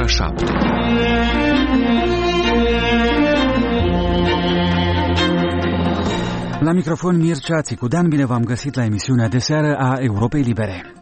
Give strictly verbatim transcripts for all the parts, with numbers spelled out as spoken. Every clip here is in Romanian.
ora șapte. La microfon Mircea Țicudan, bine v-am găsit la emisiunea de seară a Europei Libere.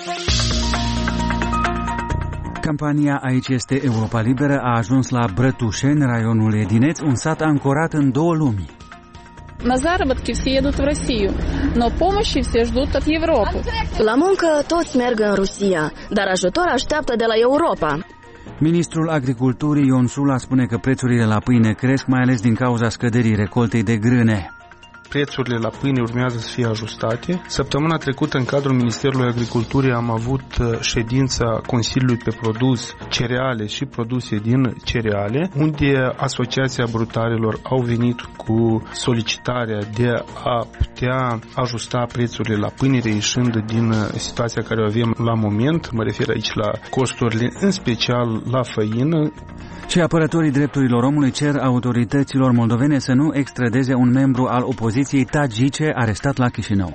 Campania Aici este Europa Liberă a ajuns la Brătușeni, raionul Edineț, un sat ancorat în două lumi. На заработки все едут в Россию, но помощи все ждут от Европы. La muncă toți merg în Rusia, dar ajutor așteaptă de la Europa. Ministrul Agriculturii Ion Sula spune că prețurile la pâine cresc, mai ales din cauza scăderii recoltei de grâne. Prețurile la pâine urmează să fie ajustate. Săptămâna trecută, în cadrul Ministerului Agriculturii, am avut ședința Consiliului pe produs cereale și produse din cereale, unde Asociația Brutarilor au venit cu solicitarea de a putea ajusta prețurile la pâine, reieșind din situația care o avem la moment. Mă refer aici la costurile, în special la făină. Și apărătorii drepturilor omului cer autorităților moldovene să nu extradeze un membru al opoziției tagice arestat la Chișinău.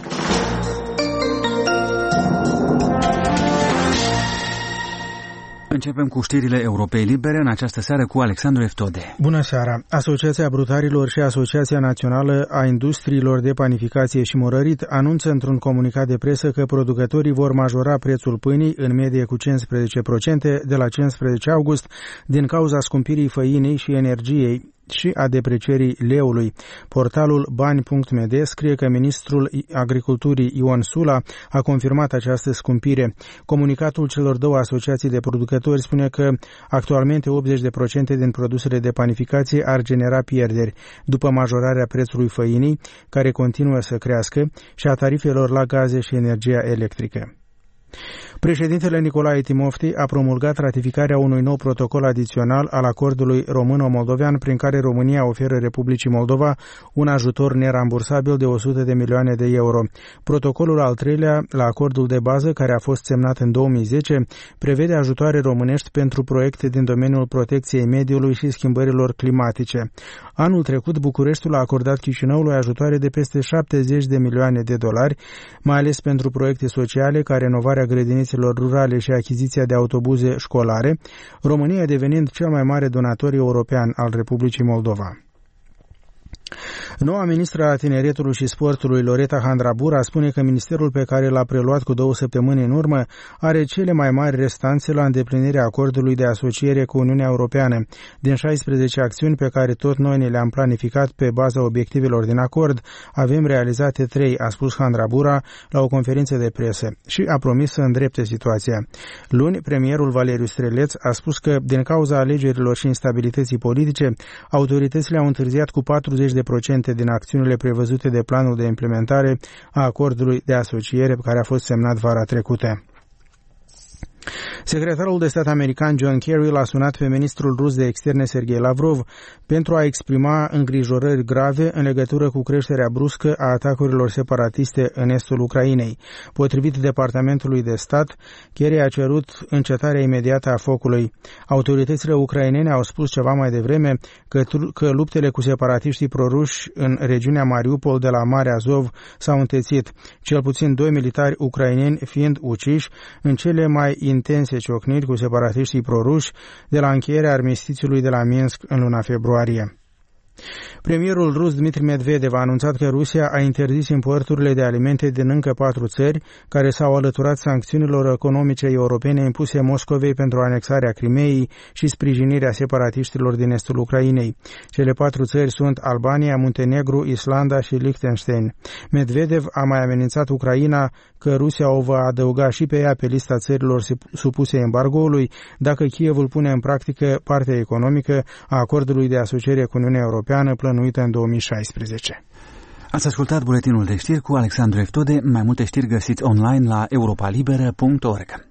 Începem cu știrile Europei Libere în această seară cu Alexandru Eftode. Bună seara! Asociația Brutarilor și Asociația Națională a Industriilor de Panificație și Mărărit anunță într-un comunicat de presă că producătorii vor majora prețul pâinii în medie cu cincisprezece la sută de la cincisprezece august din cauza scumpirii făinei și energiei și a deprecierii leului. Portalul bani punct m d scrie că ministrul Agriculturii Ion Sula a confirmat această scumpire. Comunicatul celor două asociații de producători spune că actualmente optzeci la sută din produsele de panificație ar genera pierderi după majorarea prețului făinii, care continuă să crească, și a tarifelor la gaze și energia electrică. Președintele Nicolae Timofti a promulgat ratificarea unui nou protocol adițional al acordului româno-moldovean prin care România oferă Republicii Moldova un ajutor nerambursabil de o sută de milioane de euro. Protocolul al treilea la acordul de bază, care a fost semnat în două mii zece, prevede ajutoare românești pentru proiecte din domeniul protecției mediului și schimbărilor climatice. Anul trecut, Bucureștiul a acordat Chișinăului ajutoare de peste șaptezeci de milioane de dolari, mai ales pentru proiecte sociale ca renovarea grădinițelor rurale și achiziția de autobuze școlare, România devenind cel mai mare donator european al Republicii Moldova. Noua ministră a Tineretului și Sportului, Loreta Handrabura, spune că ministerul pe care l-a preluat cu două săptămâni în urmă are cele mai mari restanțe la îndeplinirea acordului de asociere cu Uniunea Europeană. Din șaisprezece acțiuni pe care tot noi ne le-am planificat pe baza obiectivelor din acord, avem realizate trei, a spus Handrabura la o conferință de presă și a promis să îndrepte situația. Luni, premierul Valeriu Streleț a spus că, din cauza alegerilor și instabilității politice, autoritățile au întârziat cu patruzeci la sută din acțiunile prevăzute de planul de implementare a acordului de asociere care a fost semnat vara trecută. Secretarul de stat american John Kerry l-a sunat pe ministrul rus de externe Sergei Lavrov pentru a exprima îngrijorări grave în legătură cu creșterea bruscă a atacurilor separatiste în estul Ucrainei. Potrivit Departamentului de Stat, Kerry a cerut încetarea imediată a focului. Autoritățile ucrainene au spus ceva mai devreme că, că luptele cu separatiștii proruși în regiunea Mariupol de la Marea Azov s-au întețit, cel puțin doi militari ucraineni fiind uciși în cele mai intense ciocniri cu separatiștii proruși de la încheierea armistițiului de la Minsk în luna februarie. Premierul rus Dmitri Medvedev a anunțat că Rusia a interzis importurile de alimente din încă patru țări care s-au alăturat sancțiunilor economice europene impuse Moscovei pentru anexarea Crimeei și sprijinirea separatiștilor din estul Ucrainei. Cele patru țări sunt Albania, Muntenegru, Islanda și Liechtenstein. Medvedev a mai amenințat Ucraina că Rusia o va adăuga și pe ea pe lista țărilor supuse embargoului dacă Kievul pune în practică partea economică a acordului de asociere cu Uniunea Europeană plănuită în două mii șaisprezece. Ați ascultat buletinul de știri cu Alexandru Eftode. Mai multe știri găsiți online la europa liberă punct org.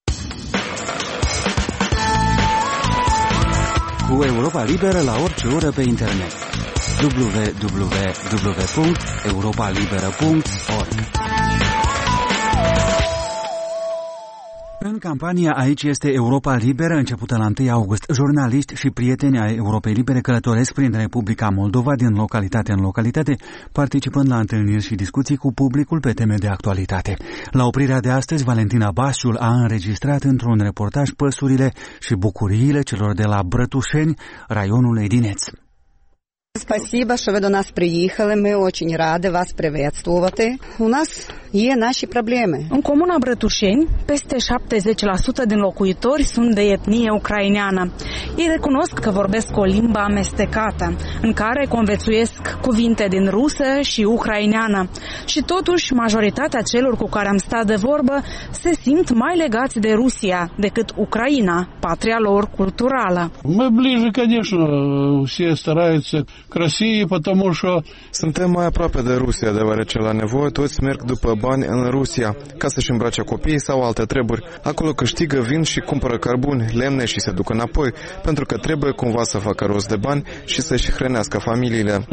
Cu Europa Liberă la orice oră pe internet. w w w punct europa liberă punct org. În campania Aici este Europa Liberă, începută la întâi august, jurnaliști și prieteni ai Europei Libere călătoresc prin Republica Moldova din localitate în localitate, participând la întâlniri și discuții cu publicul pe teme de actualitate. La oprirea de astăzi, Valentina Basiul a înregistrat într-un reportaj păsurile și bucuriile celor de la Brătușeni, raionul Edineț. Спасибо, что вы до нас приехали. Мы очень рады вас приветствовать. У нас e наши проблемы. În comuna Brătușeni, peste șaptezeci la sută din locuitori sunt de etnie ucraineană. Ei recunosc că vorbesc o limbă amestecată, în care conviețuiesc cuvinte din rusă și ucraineană. Și totuși, majoritatea celor cu care am stat de vorbă se simt mai legați de Rusia decât Ucraina, patria lor culturală. Мы ближе, конечно, все стараются к России, потому что... Suntem mai aproape de Rusia, deoarece la nevoie toți merg după bani în Rusia, ca să-și îmbrace copiii sau alte treburi. Acolo câștigă, vin și cumpără cărbuni, lemne și se duc înapoi, pentru că trebuie cumva să facă rost de bani și să-și hrănească familiile.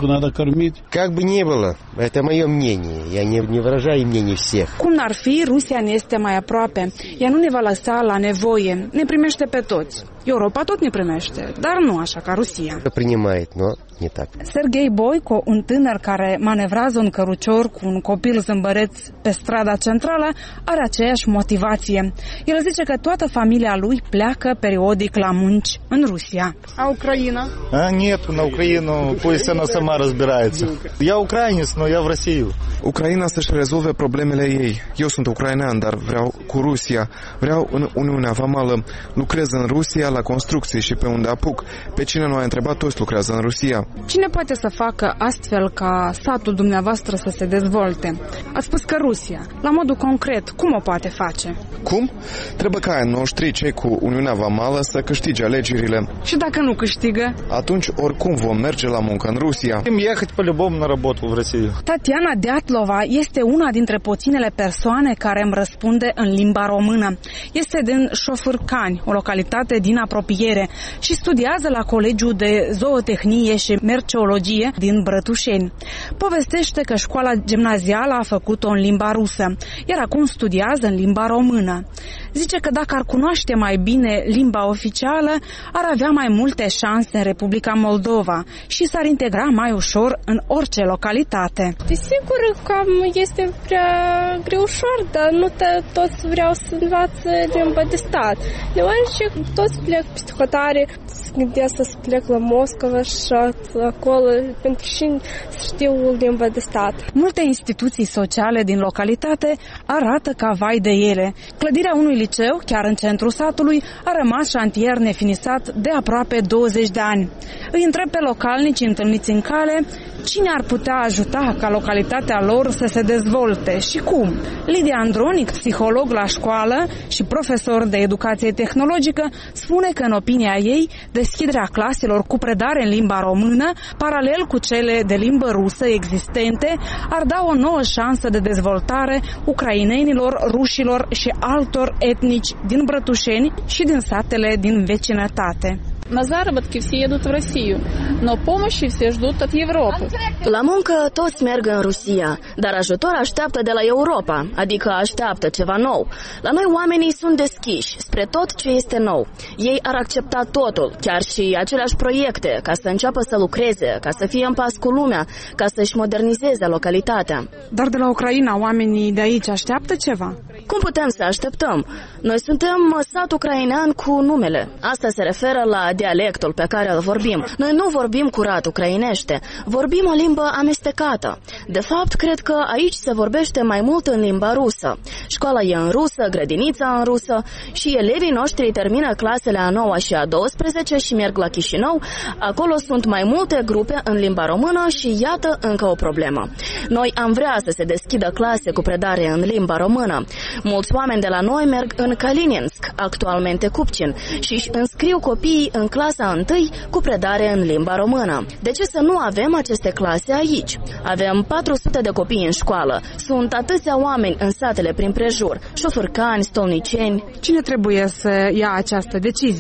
Как бы ни было, это мое мнение, я не, не выражаю мнение всех. Cum n-ar fi, Rusia ne este mai aproape. Ea nu ne va lăsa la nevoie, ne primește pe toți. Europa tot ne primește, dar nu așa ca Rusia. Принимает, но не так. Serghei Boico, un tânăr care manevrează un cărucior cu un copil zâmbăreț pe strada centrală, are aceeași motivație. El zice că toată familia lui pleacă periodic la munci în Rusia. A Ucraina? А, нет, на Украину пусть она сама разбирается. Я украинец, но я в Россию. Ucraina să-și rezolve problemele ei. Eu sunt ucrainean, dar vreau cu Rusia. Vreau în Uniunea Vamală. Lucrez în Rusia la construcții și pe unde apuc. Pe cine nu a întrebat, toți lucrează în Rusia. Cine poate să facă astfel ca satul dumneavoastră să se dezvolte? Ați spus că Rusia. La modul concret, cum o poate face? Cum? Trebuie ca ai noștri, cei cu Uniunea Vamală, să câștige alegerile. Și dacă nu câștigă? Atunci oricum vom merge la muncă în Rusia. Ехать по-любому на работу в Россию. Tatiana Deatlova este una dintre puținele persoane care îmi răspunde în limba română. Este din Șofârcani, o localitate din apropiere, și studiază la Colegiul de Zootehnie și Merceologie din Brătușeni. Povestește că școala gimnazială a făcut-o în limba rusă, iar acum studiază în limba română. Zice că dacă ar cunoaște mai bine limba oficială, ar avea mai multe șanse în Republica Moldova și s-ar integra mai ușor în orice localitate. Desigur, cam este prea greu ușor, dar nu toți vreau să învață limba de stat. Deoarece toți plec peste hotare, se gândesc să plec la Moscova și acolo, pentru și să știu limba de stat. Multe instituții sociale din localitate arată ca vai de ele. Clădirea unui liceu, chiar în centrul satului, a rămas șantier nefinisat de aproape douăzeci de ani. Îi întreb pe localnici întâlniți în cale cine ar putea ajuta ca localitatea lor să se dezvolte și cum. Lidia Andronic, psiholog la școală și profesor de educație tehnologică, spune că, în opinia ei, deschiderea claselor cu predare în limba română, paralel cu cele de limbă rusă existente, ar da o nouă șansă de dezvoltare ucrainenilor, rușilor și altor etnici din Brătușeni și din satele din vecinătate. На заработки все едут в Россию, но помощи все ждут от Европы. La muncă toți merg în Rusia, dar ajutor așteaptă de la Europa, adică așteaptă ceva nou. La noi oamenii sunt deschiși spre tot ce este nou. Ei ar accepta totul, chiar și aceleași proiecte, ca să înceapă să lucreze, ca să fie în pas cu lumea, ca să-și modernizeze localitatea. Dar de la Ucraina oamenii de aici așteaptă ceva? Cum putem să așteptăm? Noi suntem sat ucrainean cu numele. Asta se referă la dialectul pe care îl vorbim. Noi nu vorbim curat ucrainește, vorbim o limbă amestecată. De fapt, cred că aici se vorbește mai mult în limba rusă. Școala e în rusă, grădinița în rusă și elevii noștri termină clasele a noua și a douăsprezece și merg la Chișinău. Acolo sunt mai multe grupe în limba română și iată încă o problemă. Noi am vrea să se deschidă clase cu predare în limba română. Mulți oameni de la noi merg în Kalininsk, actualmente Cupcin, și își înscriu copiii în clasa întâi cu predare în limba română. De ce să nu avem aceste clase aici? Avem patru sute de copii în școală. Sunt atâția oameni în satele prin prejur, Șofârcani, Stolniceni. Cine trebuie să ia această decizie?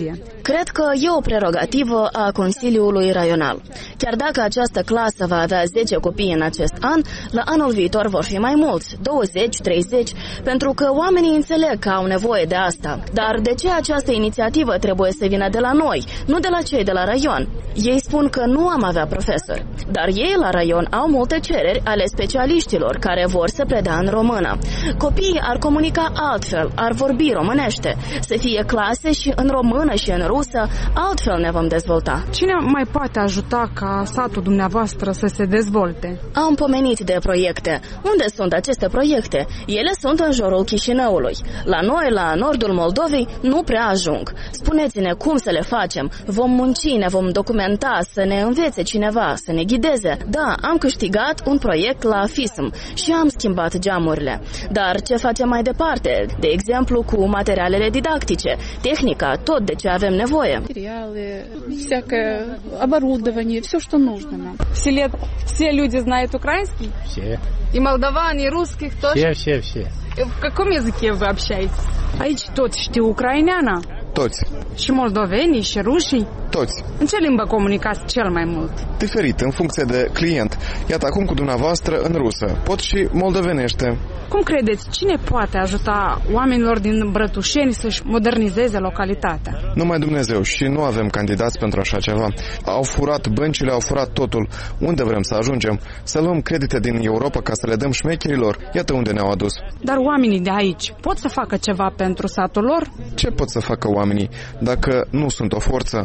Cred că e o prerogativă a Consiliului Raional. Chiar dacă această clasă va avea zece copii în acest an, la anul viitor vor fi mai mulți, douăzeci, treizeci, pentru că oamenii înțeleg că au nevoie de asta. Dar de ce această inițiativă trebuie să vină de la noi, nu de la cei de la raion? Ei spun că nu am avea profesori, dar ei la raion au multe cereri ale specialiștilor care vor să predea în română. Copiii ar comunica altfel, ar vorbi românește, să fie clase și în română și în rusă, altfel ne vom dezvolta. Cine mai poate ajuta ca satul dumneavoastră să se dezvolte? Am pomenit de proiecte. Unde sunt aceste proiecte? Ele sunt în jurul Chișinăului. La noi, la nordul Moldovei, nu prea ajung. Spuneți-ne cum să le facem. Vom munci, ne vom documenta, să ne învețe cineva, să ne ghideze. Da, am câștigat un proiect la F I S M și am schimbat geamurile. Dar ce facem mai departe? De exemplu, cu materialele didactice, tehnica, tot de ce avem nevoie. Материалы, всякое оборудование, все, что нужно нам. В селе все люди знают украинский? Все. И молдаван, и русских тоже? Все, все, все. В каком языке вы общаетесь? Aici toți știu ucraineana? Toți. Și moldovenii, și rușii? Toți. În ce limbă comunicați cel mai mult? Diferit, în funcție de client. Iată acum cu dumneavoastră în rusă. Pot și moldovenește. Cum credeți, cine poate ajuta oamenilor din Brătușeni să-și modernizeze localitatea? Numai Dumnezeu și nu avem candidați pentru așa ceva. Au furat băncile, au furat totul. Unde vrem să ajungem? Să luăm credite din Europa ca să le dăm șmecherilor? Iată unde ne-au adus. Dar oamenii de aici pot să facă ceva pentru satul lor? Ce pot să facă oamenii dacă nu sunt o forță?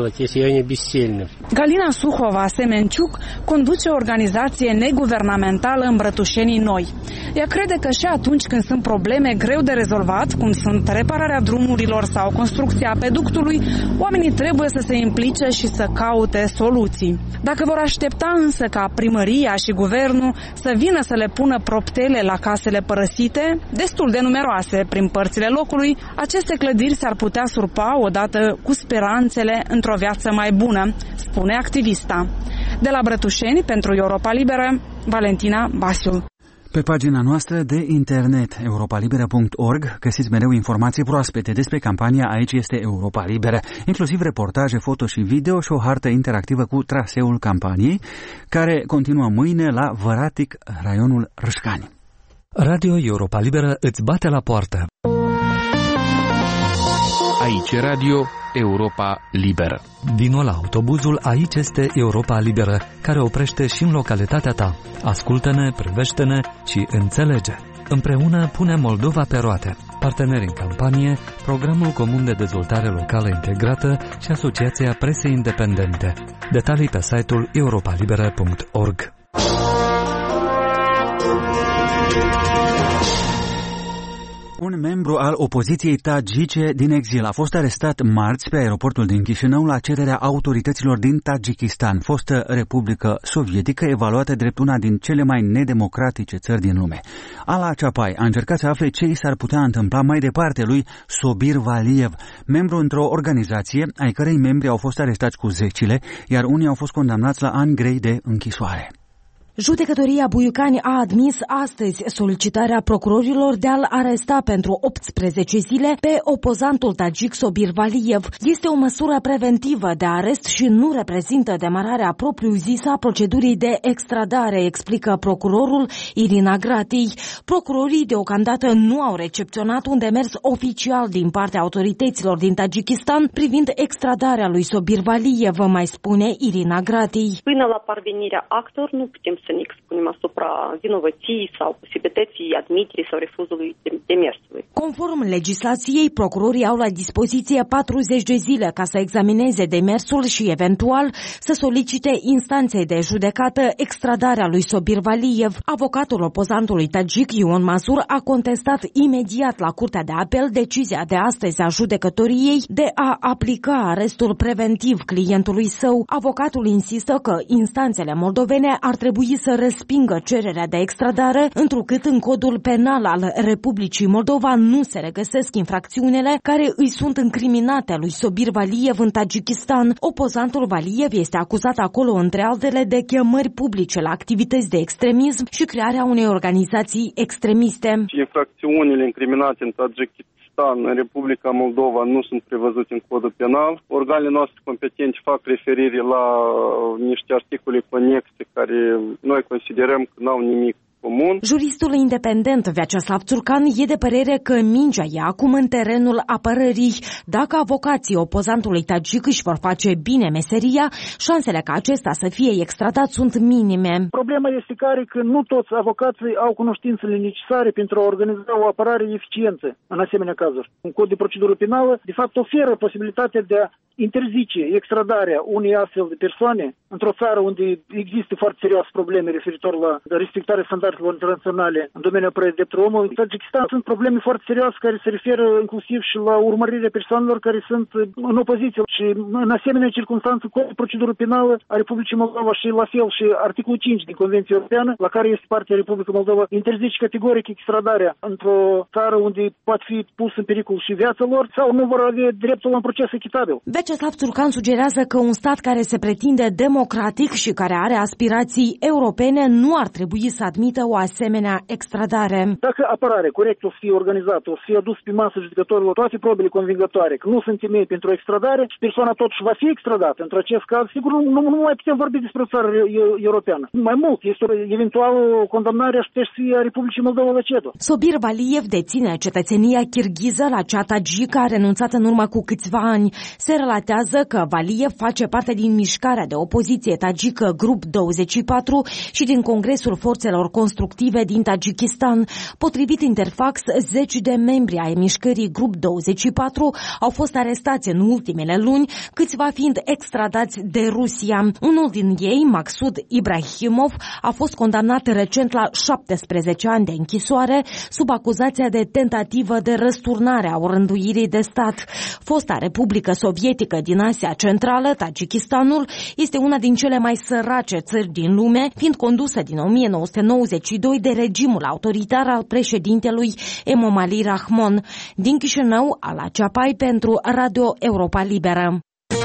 Galina Suhova Semenciuc conduce o organizație neguvernamentală în Brătușenii Noi. Ea crede că și atunci când sunt probleme greu de rezolvat, cum sunt repararea drumurilor sau construcția peductului, oamenii trebuie să se implice și să caute soluții. Dacă vor aștepta însă ca primăria și guvernul să vină să le pună proptele la casele părăsite, destul de numeroase prin părțile locului, aceste clădiri s-ar putea surpa odată cu speranțele într-o viață mai bună, spune activista. De la Brătușeni, pentru Europa Liberă, Valentina Basiul. Pe pagina noastră de internet europa liberă punct org găsiți mereu informații proaspete despre campania Aici este Europa Liberă, inclusiv reportaje, foto și video și o hartă interactivă cu traseul campaniei, care continuă mâine la Văratic, raionul Râșcani. Radio Europa Liberă îți bate la poartă. Aici Radio Europa Liberă. Vino la autobuzul Aici este Europa Liberă, care oprește și în localitatea ta. Ascultă-ne, privește-ne și înțelege. Împreună punem Moldova pe roate. Parteneri în campanie, Programul Comun de Dezvoltare Locală Integrată și Asociația Presei Independente. Detalii pe site-ul europa liberă punct org. Un membru al opoziției tagice din exil a fost arestat marți pe aeroportul din Chișinău la cererea autorităților din Tajikistan, fostă republică sovietică evaluată drept una din cele mai nedemocratice țări din lume. Ala Ceapai a încercat să afle ce i s-ar putea întâmpla mai departe lui Sobir Valiev, membru într-o organizație ai cărei membri au fost arestați cu zecile, iar unii au fost condamnați la ani grei de închisoare. Judecătoria Buiucani a admis astăzi solicitarea procurorilor de a-l aresta pentru optsprezece zile pe opozantul tagik Sobir Valiev. Este o măsură preventivă de arest și nu reprezintă demararea propriu-zisă a procedurii de extradare, explică procurorul Irina Gratei. Procurorii deocamdată nu au recepționat un demers oficial din partea autorităților din Tajikistan privind extradarea lui Sobir Valiev, mai spune Irina Gratei. Până la parvenirea actelor nu putem să ne expunem asupra vinovăției sau posibilității admiterii sau refuzului demersului. Conform legislației, procurorii au la dispoziție patruzeci de zile ca să examineze demersul și eventual să solicite instanței de judecată extradarea lui Sobir Valiev. Avocatul opozantului tagik Ion Mazur a contestat imediat la Curtea de Apel decizia de astăzi a judecătoriei de a aplica arestul preventiv clientului său. Avocatul insistă că instanțele moldovene ar trebui să respingă cererea de extradare, întrucât în codul penal al Republicii Moldova nu se regăsesc infracțiunile care îi sunt incriminate lui Sobir Valiev în Tajikistan. Opozantul Valiev este acuzat acolo, între altele, de chemări publice la activități de extremism și crearea unei organizații extremiste. Infracțiunile incriminate în Tajikistan asta în Republica Moldova nu sunt prevăzute în codul penal. Organele noastre competente fac referire la niște articole conexe care noi considerăm că n-au nimic comun. Juristul independent Vyacheslav Tsurkan e de părere că mingea e acum în terenul apărării. Dacă avocații opozantului tagic își vor face bine meseria, șansele ca acesta să fie extradat sunt minime. Problema este care că nu toți avocații au cunoștințele necesare pentru a organiza o apărare eficientă în asemenea cazuri. Un cod de procedură penală, de fapt, oferă posibilitatea de a interzice extradarea unei astfel de persoane într-o țară unde există foarte serioase probleme referitor la respectarea standardelor internaționale în domeniul apărării drepturilor omului. În Tajikistan sunt probleme foarte serioase care se referă inclusiv și la urmărirea persoanelor care sunt în opoziție și în asemenea circunstanțe codul de procedură penală a Republicii Moldova și la fel și articolul cinci din Convenția Europeană, la care este parte a Republicii Moldova, interzice categoric extradarea într-o țară unde poate fi pus în pericol și viața lor sau nu vor avea dreptul la un proces echitabil. Vyacheslav Tsurkan sugerează că un stat care se pretinde democratic și care are aspirații europene nu ar trebui să admită o asemenea extradare. Dacă apărarea corect o să fie organizată, o să fie adus pe masă judecătorilor toate probele convingătoare, că nu sunt temei pentru extradare și persoana totuși va fi extradată. Într acest caz, sigur, nu, nu mai putem vorbi despre o țară europeană. Mai mult, este o eventuală condamnare aș putea să fie a Republicii Moldova la CEDO. Sobir Valiev deține cetățenia kirghiză, la cea tagică a renunțat în urmă cu câțiva ani. Se relatează că Valiev face parte din mișcarea de opoziție tagică Grup douăzeci și patru și din Congresul Forțelor Constructive din Tajikistan. Potrivit Interfax, zeci de membri ai mișcării Grup douăzeci și patru au fost arestați în ultimele luni, câțiva fiind extradați de Rusia. Unul din ei, Maksud Ibrahimov, a fost condamnat recent la șaptesprezece ani de închisoare sub acuzația de tentativă de răsturnare a orânduirii de stat. Fosta Republică Sovietică din Asia Centrală, Tajikistanul, este una din cele mai sărace țări din lume, fiind condusă din o mie nouă sute nouăzeci și doi de regimul autoritar al președintelui Emomali Rahmon. Din Chișinău, Ala Ceapai pentru Radio Europa Liberă.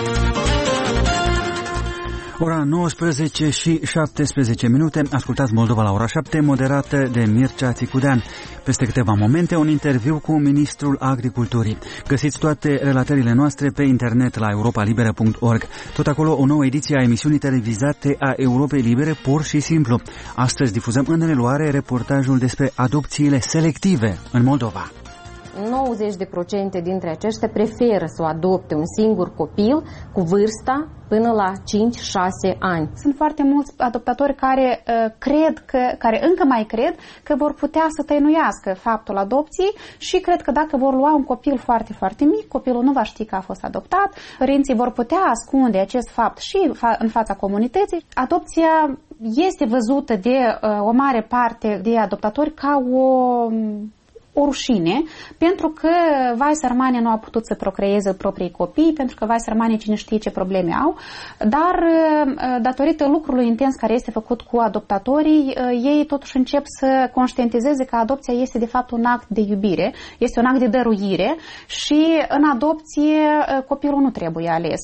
Ora nouăsprezece și șaptesprezece minute, ascultați Moldova la ora șapte, moderată de Mircea Țicudean. Peste câteva momente, un interviu cu Ministrul Agriculturii. Găsiți toate relatările noastre pe internet la europa liberă punct org. Tot acolo o nouă ediție a emisiunii televizate a Europei Libere, pur și simplu. Astăzi difuzăm în reluare reportajul despre adopțiile selective în Moldova. nouăzeci la sută dintre aceștia preferă să adopte un singur copil cu vârsta până la cinci șase ani. Sunt foarte mulți adoptatori care uh, cred că, care încă mai cred că vor putea să tăinuiască faptul adopției și cred că dacă vor lua un copil foarte, foarte mic, copilul nu va ști că a fost adoptat, părinții vor putea ascunde acest fapt și fa- în fața comunității. Adopția este văzută de uh, o mare parte de adoptatori ca o o rușine, pentru că vai sărmane nu au putut să procreeze proprii copii, pentru că vai sărmane cine știe ce probleme au, dar datorită lucrului intens care este făcut cu adoptatorii, ei totuși încep să conștientizeze că adopția este de fapt un act de iubire, este un act de dăruire și în adopție copilul nu trebuie ales.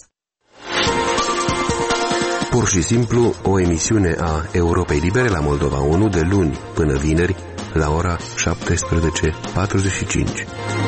Pur și simplu, o emisiune a Europei Libere la Moldova unu de luni până vineri la ora șaptesprezece patruzeci și cinci.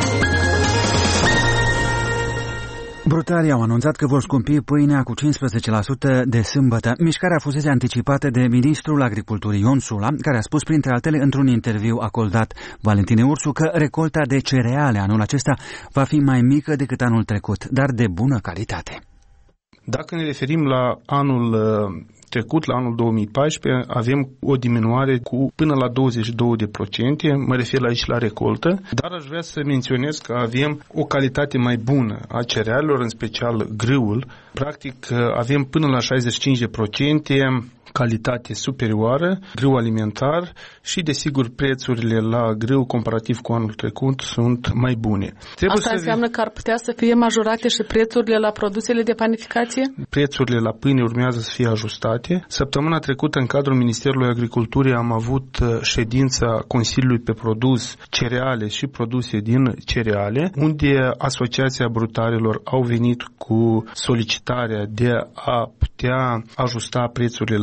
Brutarii au anunțat că vor scumpi pâinea cu cincisprezece la sută de sâmbătă. Mișcarea fusese anticipată de ministrul agriculturii Ion Sula, care a spus printre altele într-un interviu acordat Valentine Ursu că recolta de cereale anul acesta va fi mai mică decât anul trecut, dar de bună calitate. Dacă ne referim la anul trecut, la anul două mii paisprezece, avem o diminuare cu până la douăzeci și două la sută, mă refer aici la recoltă, dar aș vrea să menționez că avem o calitate mai bună a cerealelor, în special grâul. Practic avem până la șaizeci și cinci la sută calitate superioară, grâu alimentar și, desigur, prețurile la grâu comparativ cu anul trecut sunt mai bune. Trebuie Asta să înseamnă că ar putea să fie majorate și prețurile la produsele de panificație? Prețurile la pâine urmează să fie ajustate. Săptămâna trecută, în cadrul Ministerului Agriculturii, am avut ședința Consiliului pe produs cereale și produse din cereale, unde Asociația Brutarilor au venit cu solicitarea de a putea ajusta prețurile la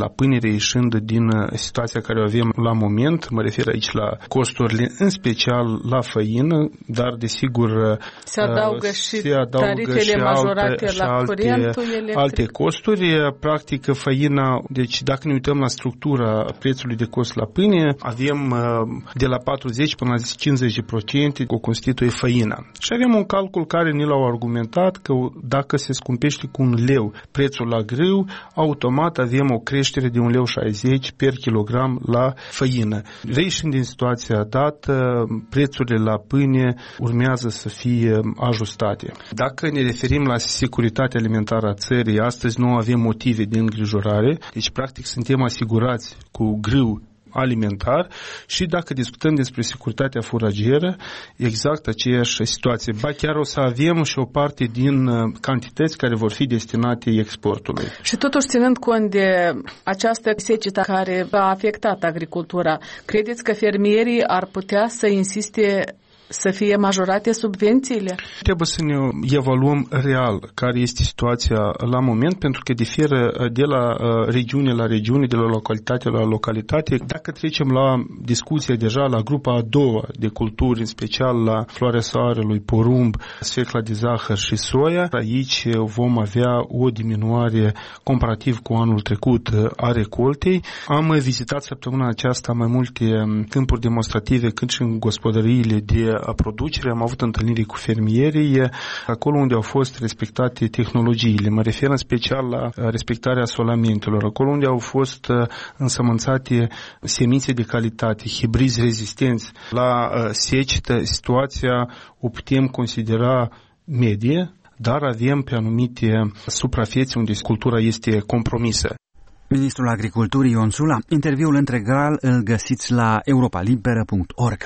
pâine, reieșind din situația care o avem la moment. Mă refer aici la costurile, în special la făină, dar desigur se adaugă și se adaugă tarifele și majorate alte, la alte, curentul electric. Alte costuri. Practic, făina, deci dacă ne uităm la structura prețului de cost la pâine, avem de la patruzeci până la cincizeci la sută o constituie făina. Și avem un calcul care ne l-au argumentat că dacă se scumpește cu un leu prețul la grâu, automat avem o creștere de un leu șaizeci per kilogram la făină. Reișind din situația dată, prețurile la pâine urmează să fie ajustate. Dacă ne referim la securitatea alimentară a țării, astăzi nu avem motive de îngrijorare, deci practic suntem asigurați cu grâu alimentar și dacă discutăm despre securitatea furagieră, exact aceeași situație. Ba chiar o să avem și o parte din cantități care vor fi destinate exportului. Și totuși, ținând cont de această secetă care a afectat agricultura, credeți că fermierii ar putea să insiste să fie majorate subvențiile? Trebuie să ne evaluăm real care este situația la moment, pentru că diferă de la regiune la regiune, de la localitate la localitate. Dacă trecem la discuția deja la grupa a doua de culturi, în special la floarea soarelui, porumb, sfecla de zahăr și soia, aici vom avea o diminuare comparativ cu anul trecut a recoltei. Am vizitat săptămâna aceasta mai multe câmpuri demonstrative, cât și în gospodăriile de a producere, am avut întâlniri cu fermierii, acolo unde au fost respectate tehnologiile. Mă refer în special la respectarea solamentelor, acolo unde au fost însămânțate semințe de calitate, hibrizi rezistenți la secetă. Situația o putem considera medie, dar avem pe anumite suprafețe unde cultura este compromisă. Ministrul Agriculturii Ion Sula, interviul integral îl găsiți la europa liberă punct org.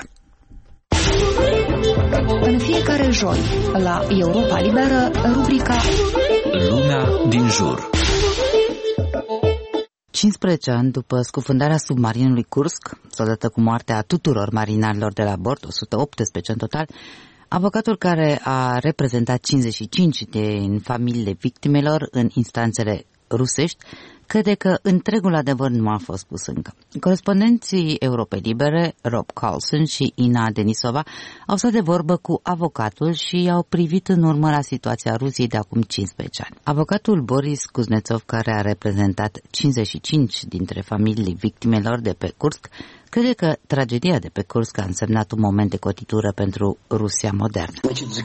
În fiecare joi, la Europa Liberă, rubrica Lumea din jur. cincisprezece ani după scufundarea submarinului Kursk, odată cu moartea tuturor marinarilor de la bord, o sută optsprezece în total, avocatul care a reprezentat cincizeci și cinci din familiile victimelor în instanțele rusești crede că întregul adevăr nu a fost spus încă. Corespondenții Europei Libere, Rob Carlson și Ina Denisova, au stat de vorbă cu avocatul și au privit în urmă la situația Rusiei de acum cincisprezece ani. Avocatul Boris Kuznetsov, care a reprezentat cincizeci și cinci dintre familiile victimelor de pe Kursk, crede că tragedia de pe Kursk a însemnat un moment de cotitură pentru Rusia modernă.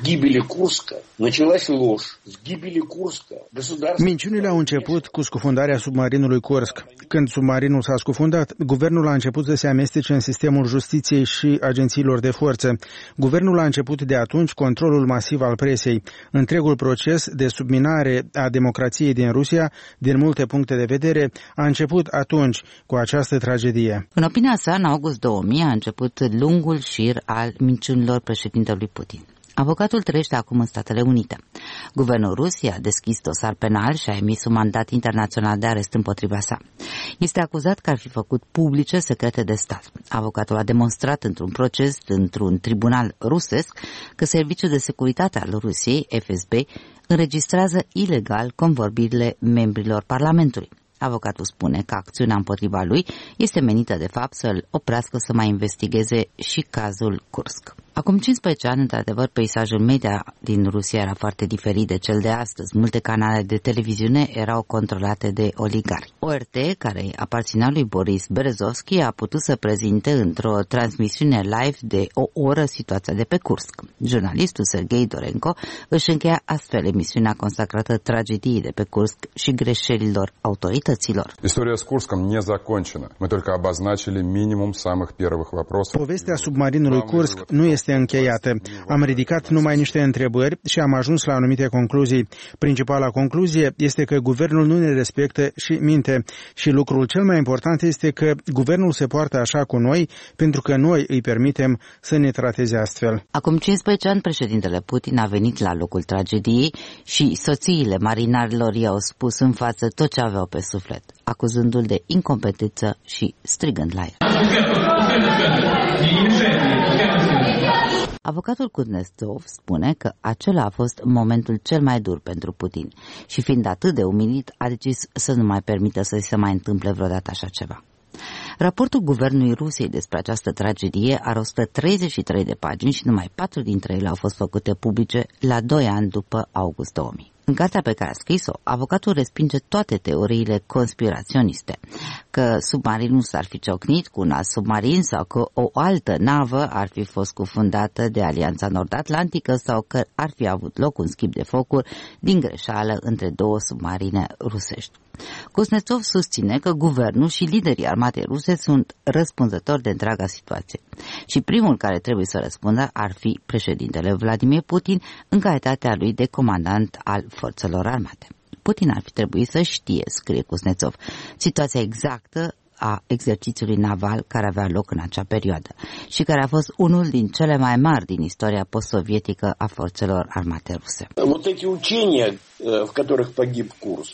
Minciunile au început cu scufundarea submarinului Kursk. Când submarinul s-a scufundat, guvernul a început să se amestece în sistemul justiției și agențiilor de forță. Guvernul a început de atunci controlul masiv al presei. Întregul proces de subminare a democrației din Rusia, din multe puncte de vedere, a început atunci cu această tragedie. În opinia sa, în august două mii a început lungul șir al minciunilor președintelui Putin. Avocatul trăiește acum în Statele Unite. Guvernul Rusiei a deschis dosar penal și a emis un mandat internațional de arest împotriva sa. Este acuzat că ar fi făcut publice secrete de stat. Avocatul a demonstrat într-un proces, într-un tribunal rusesc, că Serviciul de Securitate al Rusiei, F S B, înregistrează ilegal convorbirile membrilor Parlamentului. Avocatul spune că acțiunea împotriva lui este menită de fapt să-l oprească să mai investigheze și cazul Kursk. Acum cincisprezece ani, într-adevăr, peisajul media din Rusia era foarte diferit de cel de astăzi. Multe canale de televiziune erau controlate de oligari. O R T, care aparținea lui Boris Berezovski, a putut să prezinte într-o transmisiune live de o oră situația de pe Kursk. Jurnalistul Sergei Dorenko își încheia astfel emisiunea consacrată tragediei de pe Kursk și greșelilor autorităților. Istoria с Курском не закончена. Мы только обозначили минимум самых первых вопросов. Povestea submarinului Kursk nu este încheiată. Am ridicat numai niște întrebări și am ajuns la anumite concluzii. Principala concluzie este că guvernul nu ne respectă și minte. Și lucrul cel mai important este că guvernul se poartă așa cu noi pentru că noi îi permitem să ne trateze astfel. Acum cincisprezece ani, președintele Putin a venit la locul tragediei și soțiile marinarilor i-au spus în față tot ce aveau pe suflet, acuzându-l de incompetență și strigând la el. Avocatul Kuznetsov spune că acela a fost momentul cel mai dur pentru Putin și fiind atât de umilit a decis să nu mai permită să se mai întâmple vreodată așa ceva. Raportul guvernului Rusiei despre această tragedie are o sută treizeci și trei de pagini și numai patru dintre ele au fost făcute publice la doi ani după august două mii. În cartea pe care a scris-o, avocatul respinge toate teoriile conspiraționiste, că submarinul s-ar fi ciocnit cu un alt submarin sau că o altă navă ar fi fost cufundată de Alianța Nord-Atlantică sau că ar fi avut loc un schimb de focuri din greșeală între două submarine rusești. Kuznetsov susține că guvernul și liderii armatei ruse sunt răspunzători de întreaga situație și primul care trebuie să răspundă ar fi președintele Vladimir Putin în calitatea lui de comandant al forțelor armate. Putin ar fi trebuit să știe, scrie Kuznetsov, situația exactă a exercițiului naval care avea loc în acea perioadă și care a fost unul din cele mai mari din istoria post-sovietică a forțelor armate ruse. Вот эти учения, в которых погиб Курск,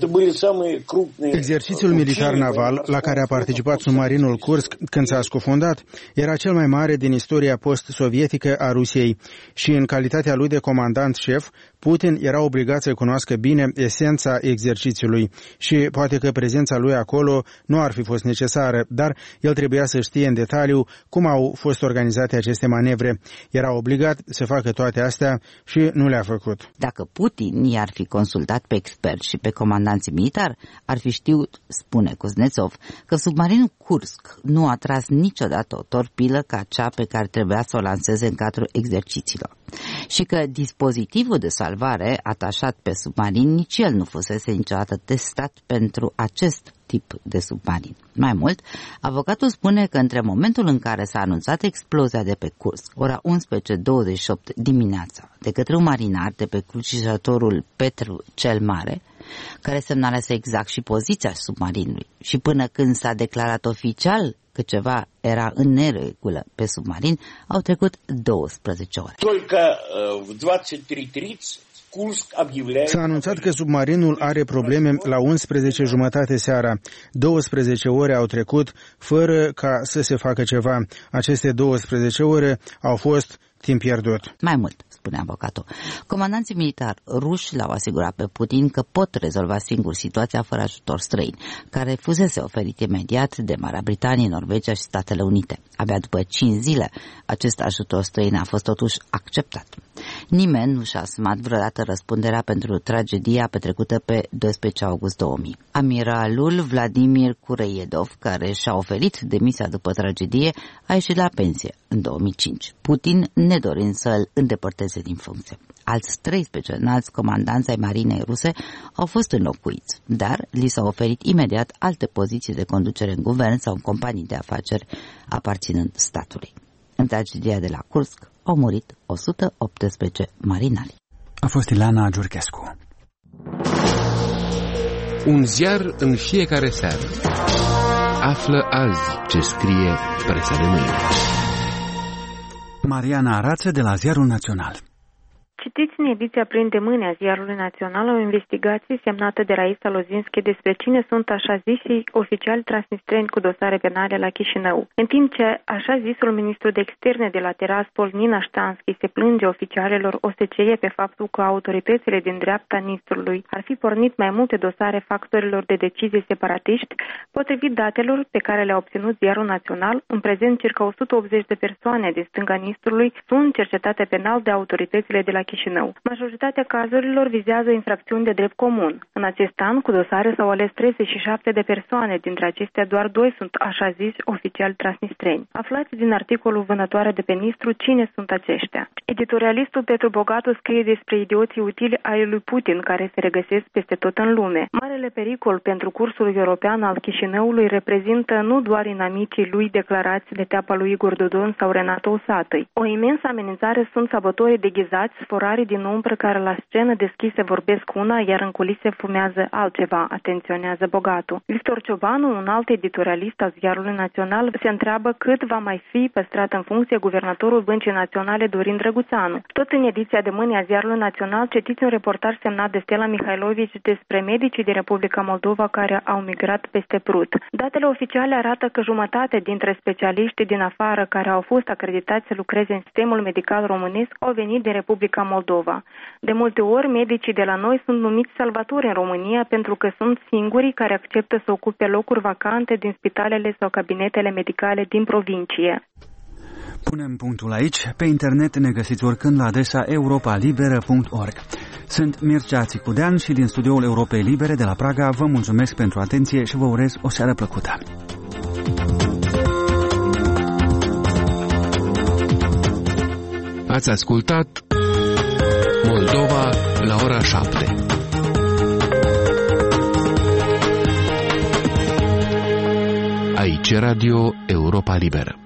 exercițiul militar naval la care a participat submarinul Kursk când s-a scufundat era cel mai mare din istoria post-sovietică a Rusiei și în calitatea lui de comandant șef, Putin era obligat să cunoască bine esența exercițiului și poate că prezența lui acolo nu ar fi fost necesară, dar el trebuia să știe în detaliu cum au fost organizate aceste manevre. Era obligat să facă toate astea și nu le-a făcut. Dacă Putin i-ar fi consultat pe experți și pe comandanții militari, ar fi știut, spune Kuznetsov, că submarinul Kursk nu a tras niciodată o torpilă ca cea pe care trebuia să o lanseze în cadrul exercițiilor și că dispozitivul de salvare atașat pe submarin nici el nu fusese niciodată testat pentru acest tip de submarin. Mai mult, avocatul spune că între momentul în care s-a anunțat explozia de pe Kursk, ora unsprezece douăzeci și opt dimineața, de către un marinar de pe crucișătorul Petru cel Mare, care semnalase exact și poziția submarinului, și până când s-a declarat oficial că ceva era în neregulă pe submarin, au trecut douăsprezece ore. S-a anunțat că submarinul are probleme la unsprezece jumătate seara. douăsprezece ore au trecut fără ca să se facă ceva. Aceste douăsprezece ore au fost timp pierdut. Mai mult, spune avocatul, comandanții militari ruși l-au asigurat pe Putin că pot rezolva singur situația fără ajutor străin, care fusese oferit imediat de Marea Britanie, Norvegia și Statele Unite. Abia după cinci zile, acest ajutor străin a fost totuși acceptat. Nimeni nu și-a asumat vreodată răspunderea pentru tragedia petrecută pe doisprezece august două mii. Amiralul Vladimir Kureiedov, care și-a oferit demisia după tragedie, a ieșit la pensie în două mii cinci. Putin nedorind să-l îndepărteze din funcție. Alți treisprezece înalți comandanți ai marinei ruse au fost înlocuiți, dar li s-au oferit imediat alte poziții de conducere în guvern sau în companii de afaceri aparținând statului. În tragedia de la Kursk au murit o sută optsprezece marinari. A fost Ileana Giurchescu. Un ziar în fiecare seară. Află azi ce scrie presa de mâine. Mariana Arață de la Ziarul Național. Citiți în ediția Prin de mâine a Ziarului Național o investigație semnată de Raisa Lozinski despre cine sunt așa zisii oficiali transnistreni cu dosare penale la Chișinău. În timp ce așa zisul ministru de externe de la Tiraspol, Nina Ștanski, se plânge oficialelor O S C E pe faptul că autoritățile din dreapta Nistrului ar fi pornit mai multe dosare factorilor de decizie separatiști, potrivit datelor pe care le-a obținut Ziarul Național, în prezent circa o sută optzeci de persoane din stânga Nistrului sunt cercetate penal de autoritățile de la Chișinău. Majoritatea cazurilor vizează infracțiuni de drept comun. În acest an, cu dosare s-au ales treizeci și șapte de persoane, dintre acestea doar doi sunt așa zis oficiali transnistreni. Aflați din articolul Vânătoare de pe Nistru cine sunt aceștia. Editorialistul Petru Bogatu scrie despre idioții utili ai lui Putin, care se regăsesc peste tot în lume. Marele pericol pentru cursul european al Chișinăului reprezintă nu doar inamicii lui declarați de teapa lui Igor Dodon sau Renato Usatăi. O imensă amenințare sunt sabotorii deghizați, colaborarii din umbră care la scenă deschise vorbesc una, iar în culise fumează altceva, atenționează Bogatul. Victor Ciobanu, un alt editorialist al Ziarului Național, se întreabă cât va mai fi păstrat în funcție guvernatorul Băncii Naționale Dorin Drăguțanu. Tot în ediția de mâine a Ziarului Național citiți un reportaj semnat de Stella Mihailovici despre medicii din Republica Moldova care au migrat peste Prut. Datele oficiale arată că jumătate dintre specialiștii din afară care au fost acreditați să lucreze în sistemul medical românesc au venit din Republica Moldova. De multe ori, medicii de la noi sunt numiți salvatori în România pentru că sunt singurii care acceptă să ocupe locuri vacante din spitalele sau cabinetele medicale din provincie. Punem punctul aici. Pe internet ne găsiți oricând la adresa europa liberă punct org. Sunt Mircea Țicudean și din studioul Europei Libere de la Praga vă mulțumesc pentru atenție și vă urez o seară plăcută. Ați ascultat Moldova la ora șapte. Aici Radio Europa Liberă.